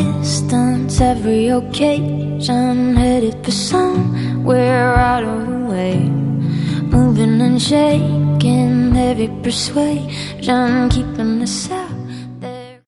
distance, every occasion, headed for somewhere out of the way. Moving and shaking, every persuasion, keeping us out.